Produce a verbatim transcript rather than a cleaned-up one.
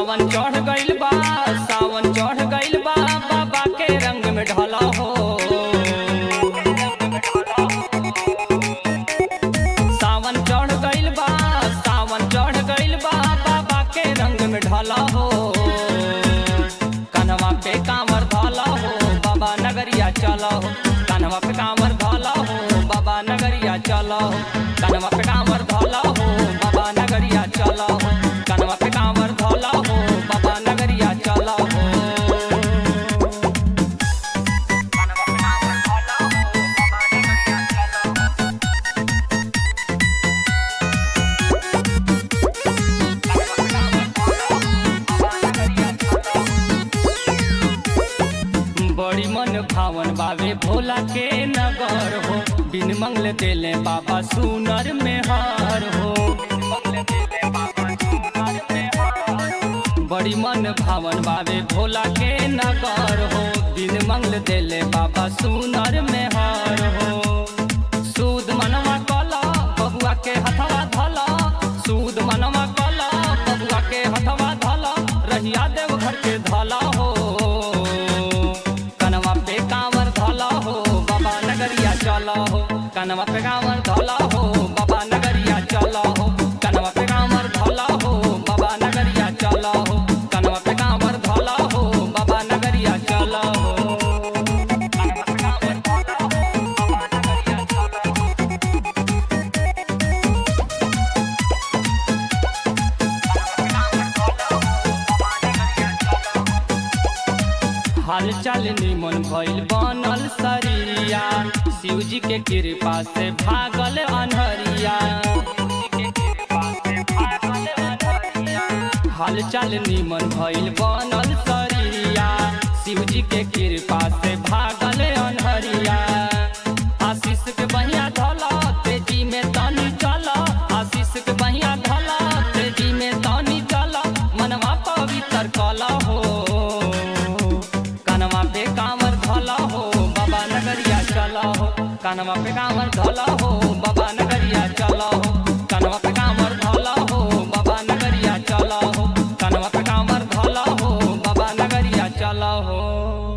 सावन चढ़ गइल बा, सावन चढ़ गइल बा, बाबा के रंग में ढला हो। सावन चढ़ गइल बा, सावन चढ़ गइल बा, बाबा के रंग में ढला हो। कन्हवा पे कांवर धला हो, बाबा नगरिया चला हो। कन्हवा पे कांवर धला हो, बाबा नगरिया चला हो। कन्हवा पे कांवर धला हो, बाबा नगरिया चला हो। कन्हवा पे कांवर धला हो, बाबा नगरिया चला हो। बड़ी मन भावन बाबे भोला के नगर हो। बिन मंगल देले बाबा सुनर में हार हो। बड़ी मन भावन बाबे भोला के नगर हो। बिन मंगल देले बाबा सुनर में हार हो। सूद मनवा कला बबुआ के हथवा धला, सूद मनवा कला बबुआ के हथवा धला, रहिया देव घर के धला हो। कन्हवा पे कांवर धला हो, बाबा नगरिया चला हो। कन्हवा पे कांवर धला हो, बाबा नगरिया चला हो। कन्हवा पे कांवर धला हो, बाबा नगरिया चला हो। कन्हवा पे कांवर धला हो, बाबा नगरिया चला हो। हाल चाल निमन भइल बनल सरिया, शिव जी के कृपा से भागल अनहरिया। हाल चाल निमन भइल बनल सरिया, शिव जी के कृपा से भागल अनहरिया। आशीष के बहिया धला, तेजी में तनी चला। आशीष के बहिया धला, तेजी में तनी चला, मनवा पवित्र कला हो। कन्हवा पे कांवर धला हो, बाबा नगरिया चला हो। कन्हवा पे कांवर धला हो, बाबा नगरिया चला हो। कन्हवा पे कांवर धला हो, बाबा नगरिया चला हो। कन्हवा पे कांवर धला हो, बाबा नगरिया चला हो।